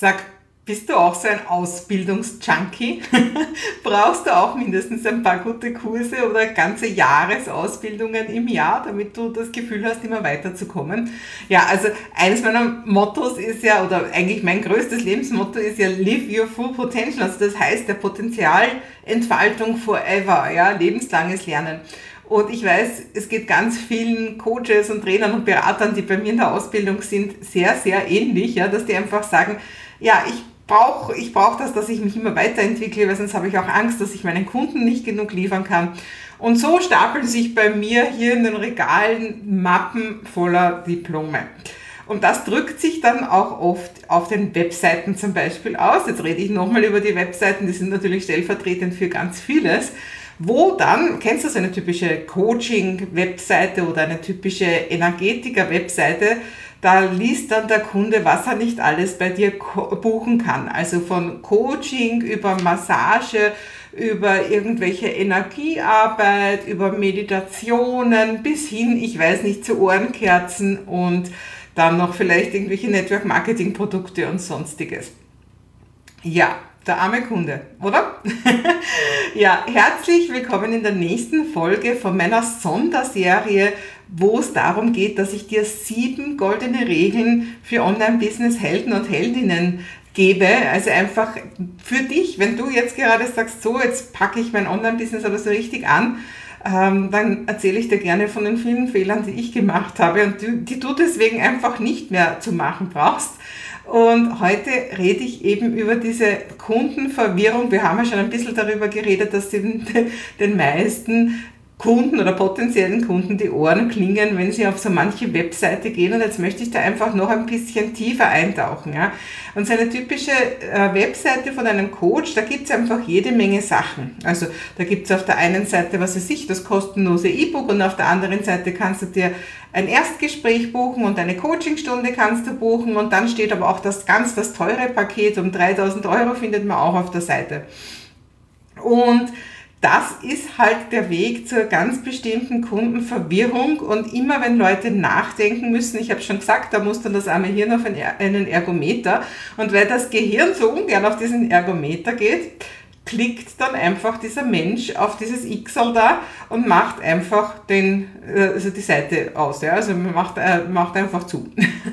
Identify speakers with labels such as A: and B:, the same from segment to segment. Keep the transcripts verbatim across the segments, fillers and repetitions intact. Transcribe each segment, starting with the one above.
A: Sag, bist du auch so ein Ausbildungsjunkie? Brauchst du auch mindestens ein paar gute Kurse oder ganze Jahresausbildungen im Jahr, damit du das Gefühl hast, immer weiterzukommen? Ja, also eines meiner Mottos ist ja, oder eigentlich mein größtes Lebensmotto ist ja Live Your Full Potential. Also das heißt, der Potenzialentfaltung forever, ja, lebenslanges Lernen. Und ich weiß, es geht ganz vielen Coaches und Trainern und Beratern, die bei mir in der Ausbildung sind, sehr, sehr ähnlich, ja, dass die einfach sagen, ja, ich brauche ich brauch das, dass ich mich immer weiterentwickle, weil sonst habe ich auch Angst, dass ich meinen Kunden nicht genug liefern kann. Und so stapeln sich bei mir hier in den Regalen Mappen voller Diplome. Und das drückt sich dann auch oft auf den Webseiten zum Beispiel aus. Jetzt rede ich nochmal über die Webseiten, die sind natürlich stellvertretend für ganz vieles. Wo dann, kennst du so eine typische Coaching-Webseite oder eine typische Energetiker-Webseite, da liest dann der Kunde, was er nicht alles bei dir buchen kann. Also von Coaching über Massage, über irgendwelche Energiearbeit, über Meditationen bis hin, ich weiß nicht, zu Ohrenkerzen und dann noch vielleicht irgendwelche Network-Marketing-Produkte und sonstiges. Ja, der arme Kunde, oder? Ja, herzlich willkommen in der nächsten Folge von meiner Sonderserie, wo es darum geht, dass ich dir sieben goldene Regeln für Online-Business-Helden und Heldinnen gebe. Also einfach für dich, wenn du jetzt gerade sagst, so, jetzt packe ich mein Online-Business aber so richtig an, ähm, dann erzähle ich dir gerne von den vielen Fehlern, die ich gemacht habe und die, die du deswegen einfach nicht mehr zu machen brauchst. Und heute rede ich eben über diese Kundenverwirrung. Wir haben ja schon ein bisschen darüber geredet, dass den, den meisten Kunden oder potenziellen Kunden die Ohren klingen, wenn sie auf so manche Webseite gehen. Und jetzt möchte ich da einfach noch ein bisschen tiefer eintauchen. Ja. Und so eine typische äh, Webseite von einem Coach, da gibt es einfach jede Menge Sachen. Also da gibt es auf der einen Seite, was weiß ich, das kostenlose E-Book und auf der anderen Seite kannst du dir ein Erstgespräch buchen und eine Coachingstunde kannst du buchen und dann steht aber auch das ganz das teure Paket um dreitausend Euro findet man auch auf der Seite. Und das ist halt der Weg zur ganz bestimmten Kundenverwirrung und immer wenn Leute nachdenken müssen, ich habe schon gesagt, da muss dann das arme Hirn auf einen Ergometer und weil das Gehirn so ungern auf diesen Ergometer geht, klickt dann einfach dieser Mensch auf dieses X-Al da und macht einfach den, also die Seite aus, ja, also macht, äh, macht einfach zu.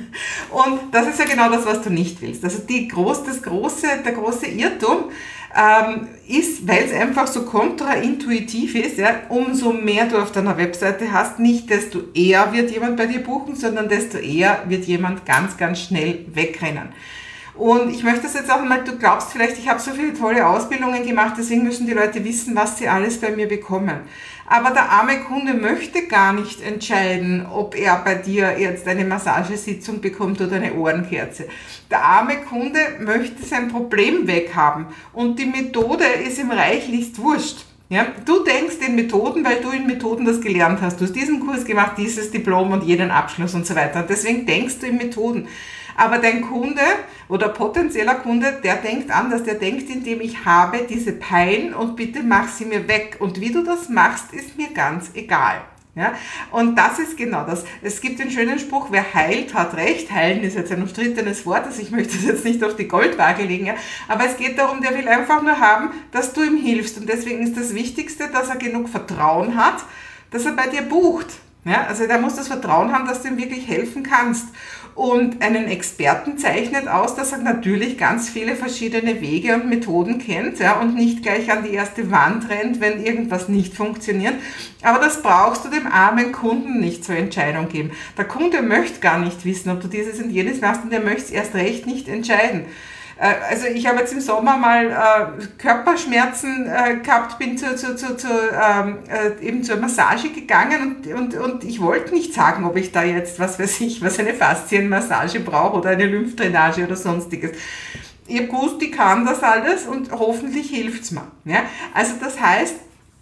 A: Und das ist ja genau das, was du nicht willst. Also die groß, das große, der große Irrtum ähm, ist, weil es einfach so kontraintuitiv ist, ja, umso mehr du auf deiner Webseite hast, nicht desto eher wird jemand bei dir buchen, sondern desto eher wird jemand ganz, ganz schnell wegrennen. Und ich möchte das jetzt auch mal, du glaubst vielleicht, ich habe so viele tolle Ausbildungen gemacht, deswegen müssen die Leute wissen, was sie alles bei mir bekommen. Aber der arme Kunde möchte gar nicht entscheiden, ob er bei dir jetzt eine Massagesitzung bekommt oder eine Ohrenkerze. Der arme Kunde möchte sein Problem weghaben und die Methode ist ihm reichlichst wurscht. Ja, du denkst in Methoden, weil du in Methoden das gelernt hast. Du hast diesen Kurs gemacht, dieses Diplom und jeden Abschluss und so weiter. Und deswegen denkst du in Methoden. Aber dein Kunde oder potenzieller Kunde, der denkt anders. Der denkt, indem ich habe diese Pein und bitte mach sie mir weg. Und wie du das machst, ist mir ganz egal. Ja, und das ist genau das. Es gibt den schönen Spruch, wer heilt, hat recht. Heilen ist jetzt ein umstrittenes Wort, also ich möchte das jetzt nicht auf die Goldwaage legen. Ja. Aber es geht darum, der will einfach nur haben, dass du ihm hilfst. Und deswegen ist das Wichtigste, dass er genug Vertrauen hat, dass er bei dir bucht. Ja, also der muss das Vertrauen haben, dass du ihm wirklich helfen kannst. Und einen Experten zeichnet aus, dass er natürlich ganz viele verschiedene Wege und Methoden kennt, ja, und nicht gleich an die erste Wand rennt, wenn irgendwas nicht funktioniert. Aber das brauchst du dem armen Kunden nicht zur Entscheidung geben. Der Kunde möchte gar nicht wissen, ob du dieses und jenes machst und er möchte es erst recht nicht entscheiden. Also ich habe jetzt im Sommer mal äh, Körperschmerzen äh, gehabt, bin zu, zu, zu, zu, ähm, äh, eben zur Massage gegangen und, und, und ich wollte nicht sagen, ob ich da jetzt, was weiß ich, was eine Faszienmassage brauche oder eine Lymphdrainage oder sonstiges. Ich habe gewusst, ich kann das alles und hoffentlich hilft's mir. Ja? Also das heißt,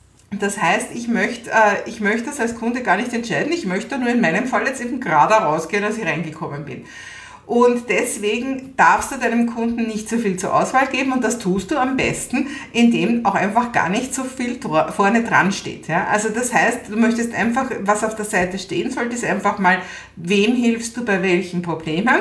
A: Das heißt, ich möchte, äh, ich möchte das als Kunde gar nicht entscheiden, ich möchte nur in meinem Fall jetzt eben gerade rausgehen, als ich reingekommen bin. Und deswegen darfst du deinem Kunden nicht so viel zur Auswahl geben und das tust du am besten, indem auch einfach gar nicht so viel vorne dran steht. Ja? Also das heißt, du möchtest einfach, was auf der Seite stehen sollte, ist einfach mal, wem hilfst du bei welchen Problemen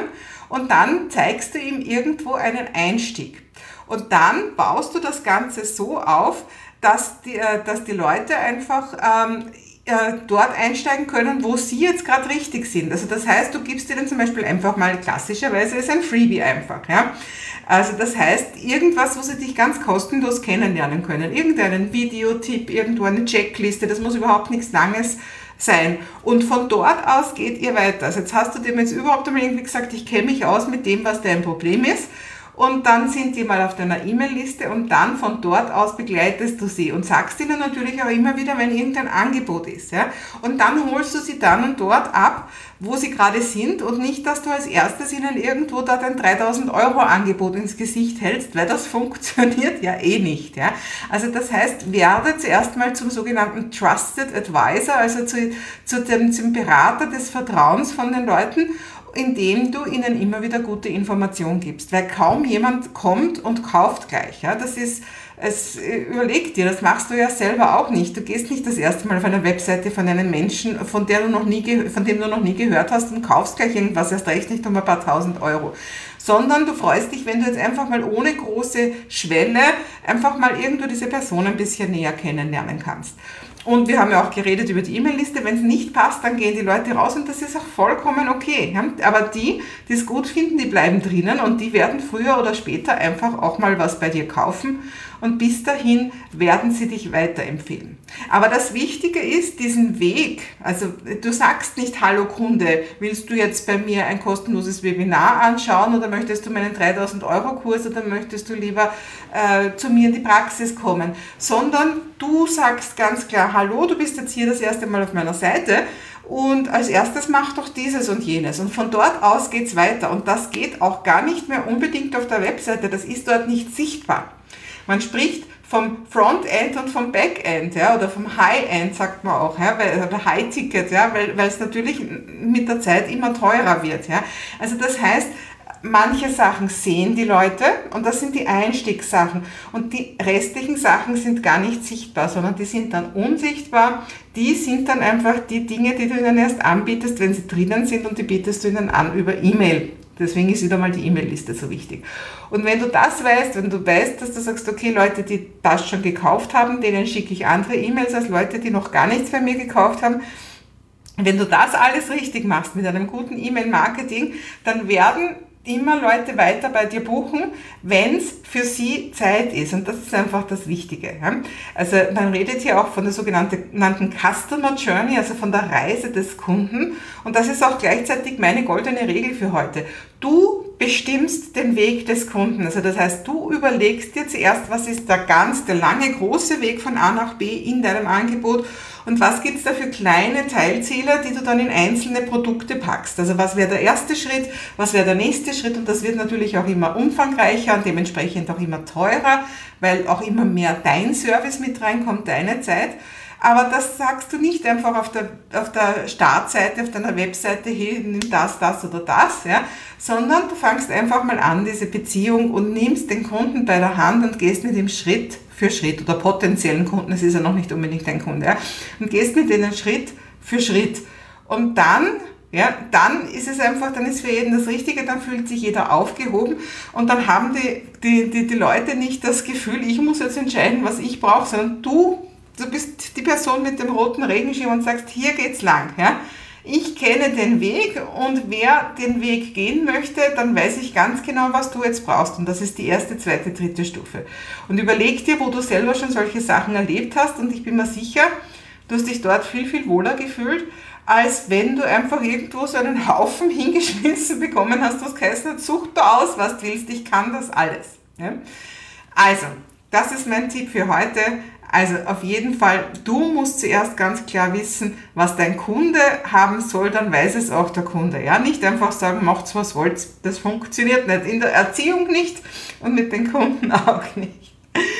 A: und dann zeigst du ihm irgendwo einen Einstieg. Und dann baust du das Ganze so auf, dass die, dass die Leute einfach ähm, dort einsteigen können, wo sie jetzt gerade richtig sind. Also das heißt, du gibst ihnen zum Beispiel einfach mal, klassischerweise ist ein Freebie einfach, ja. Also das heißt, irgendwas, wo sie dich ganz kostenlos kennenlernen können. Irgendeinen Videotipp, irgendwo eine Checkliste, das muss überhaupt nichts Langes sein. Und von dort aus geht ihr weiter. Also jetzt hast du dem jetzt überhaupt einmal irgendwie gesagt, ich kenne mich aus mit dem, was dein Problem ist. Und dann sind die mal auf deiner E-Mail-Liste und dann von dort aus begleitest du sie und sagst ihnen natürlich auch immer wieder, wenn irgendein Angebot ist. Ja? Und dann holst du sie dann und dort ab, wo sie gerade sind und nicht, dass du als erstes ihnen irgendwo da dein dreitausend Euro Angebot ins Gesicht hältst, weil das funktioniert ja eh nicht. Ja? Also das heißt, werde zuerst mal zum sogenannten Trusted Advisor, also zu, zu dem, zum Berater des Vertrauens von den Leuten, indem du ihnen immer wieder gute Informationen gibst, weil kaum jemand kommt und kauft gleich. Ja, das ist, es, überleg dir, das machst du ja selber auch nicht. Du gehst nicht das erste Mal auf eine Webseite von einem Menschen, von der du noch nie, von dem du noch nie gehört hast und kaufst gleich irgendwas, erst recht nicht um ein paar tausend Euro. Sondern du freust dich, wenn du jetzt einfach mal ohne große Schwelle einfach mal irgendwo diese Person ein bisschen näher kennenlernen kannst. Und wir haben ja auch geredet über die E-Mail-Liste. Wenn es nicht passt, dann gehen die Leute raus und das ist auch vollkommen okay. Ja? Aber die, die es gut finden, die bleiben drinnen und die werden früher oder später einfach auch mal was bei dir kaufen. Und bis dahin werden sie dich weiterempfehlen. Aber das Wichtige ist, diesen Weg, also du sagst nicht, hallo Kunde, willst du jetzt bei mir ein kostenloses Webinar anschauen oder möchtest du meinen dreitausend Euro Kurs oder möchtest du lieber äh, zu mir in die Praxis kommen, sondern du sagst ganz klar, hallo, du bist jetzt hier das erste Mal auf meiner Seite und als erstes mach doch dieses und jenes und von dort aus geht's weiter und das geht auch gar nicht mehr unbedingt auf der Webseite, das ist dort nicht sichtbar. Man spricht vom Frontend und vom Backend, ja, oder vom High-End, sagt man auch, ja, weil, oder High-Ticket, ja, weil, weil es natürlich mit der Zeit immer teurer wird, ja. Also das heißt, manche Sachen sehen die Leute und das sind die Einstiegssachen und die restlichen Sachen sind gar nicht sichtbar, sondern die sind dann unsichtbar, die sind dann einfach die Dinge, die du ihnen erst anbietest, wenn sie drinnen sind und die bietest du ihnen an über E-Mail. Deswegen ist wieder mal die E-Mail-Liste so wichtig. Und wenn du das weißt, wenn du weißt, dass du sagst, okay, Leute, die das schon gekauft haben, denen schicke ich andere E-Mails als Leute, die noch gar nichts bei mir gekauft haben. Wenn du das alles richtig machst mit einem guten E-Mail-Marketing, dann werden immer Leute weiter bei dir buchen, wenn es für sie Zeit ist. Und das ist einfach das Wichtige. Ja? Also man redet hier auch von der sogenannten Customer Journey, also von der Reise des Kunden. Und das ist auch gleichzeitig meine goldene Regel für heute. Du bestimmst den Weg des Kunden. Also das heißt, du überlegst dir zuerst, was ist der ganz, der lange, große Weg von A nach B in deinem Angebot und was gibt es da für kleine Teilziele, die du dann in einzelne Produkte packst. Also was wäre der erste Schritt, was wäre der nächste Schritt und das wird natürlich auch immer umfangreicher und dementsprechend auch immer teurer, weil auch immer mehr dein Service mit reinkommt, deine Zeit. Aber das sagst du nicht einfach auf der, auf der Startseite, auf deiner Webseite, hey, nimm das, das oder das, ja, sondern du fangst einfach mal an, diese Beziehung und nimmst den Kunden bei der Hand und gehst mit ihm Schritt für Schritt oder potenziellen Kunden, es ist ja noch nicht unbedingt dein Kunde, ja, und gehst mit denen Schritt für Schritt. Und dann, ja, dann ist es einfach, dann ist für jeden das Richtige, dann fühlt sich jeder aufgehoben und dann haben die, die, die, die Leute nicht das Gefühl, ich muss jetzt entscheiden, was ich brauche, sondern du Du bist die Person mit dem roten Regenschirm und sagst, hier geht's lang. Ja? Ich kenne den Weg und wer den Weg gehen möchte, dann weiß ich ganz genau, was du jetzt brauchst. Und das ist die erste, zweite, dritte Stufe. Und überleg dir, wo du selber schon solche Sachen erlebt hast und ich bin mir sicher, du hast dich dort viel, viel wohler gefühlt, als wenn du einfach irgendwo so einen Haufen hingeschmissen bekommen hast, was geheißen hat, such du aus, was du willst, ich kann das alles. Ja? Also, das ist mein Tipp für heute. Also auf jeden Fall, du musst zuerst ganz klar wissen, was dein Kunde haben soll, dann weiß es auch der Kunde. Ja, nicht einfach sagen, macht's was wollt, das funktioniert nicht. In der Erziehung nicht und mit den Kunden auch nicht.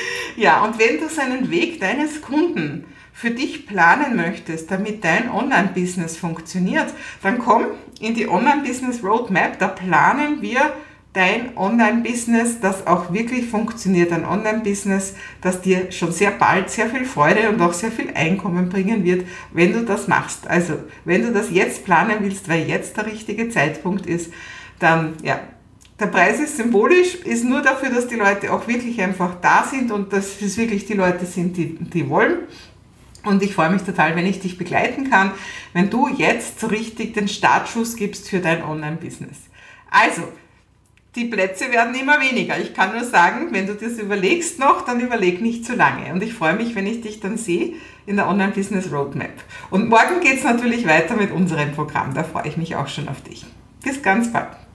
A: Ja, und wenn du seinen Weg deines Kunden für dich planen möchtest, damit dein Online-Business funktioniert, dann komm in die Online-Business Roadmap, da planen wir dein Online-Business, das auch wirklich funktioniert, ein Online-Business, das dir schon sehr bald sehr viel Freude und auch sehr viel Einkommen bringen wird, wenn du das machst. Also, wenn du das jetzt planen willst, weil jetzt der richtige Zeitpunkt ist, dann, ja, der Preis ist symbolisch, ist nur dafür, dass die Leute auch wirklich einfach da sind und dass es wirklich die Leute sind, die, die wollen. Und ich freue mich total, wenn ich dich begleiten kann, wenn du jetzt so richtig den Startschuss gibst für dein Online-Business. Also, die Plätze werden immer weniger. Ich kann nur sagen, wenn du das überlegst noch, dann überleg nicht zu lange. Und ich freue mich, wenn ich dich dann sehe in der Online-Business Roadmap. Und morgen geht es natürlich weiter mit unserem Programm. Da freue ich mich auch schon auf dich. Bis ganz bald.